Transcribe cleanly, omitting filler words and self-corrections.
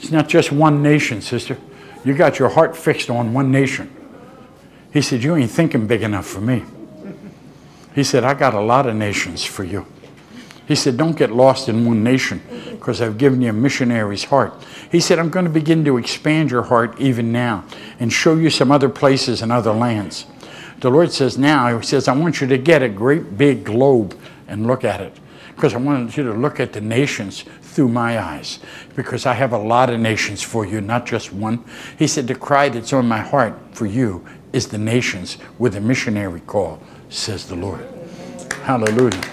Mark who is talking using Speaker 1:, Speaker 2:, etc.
Speaker 1: It's not just one nation, sister. You got your heart fixed on one nation. He said, you ain't thinking big enough for me. He said, I got a lot of nations for you. He said, don't get lost in one nation because I've given you a missionary's heart. He said, I'm going to begin to expand your heart even now and show you some other places and other lands. The Lord says now, he says, I want you to get a great big globe and look at it because I want you to look at the nations through my eyes because I have a lot of nations for you, not just one. He said, the cry that's on my heart for you is the nations with a missionary call, says the Lord. Hallelujah.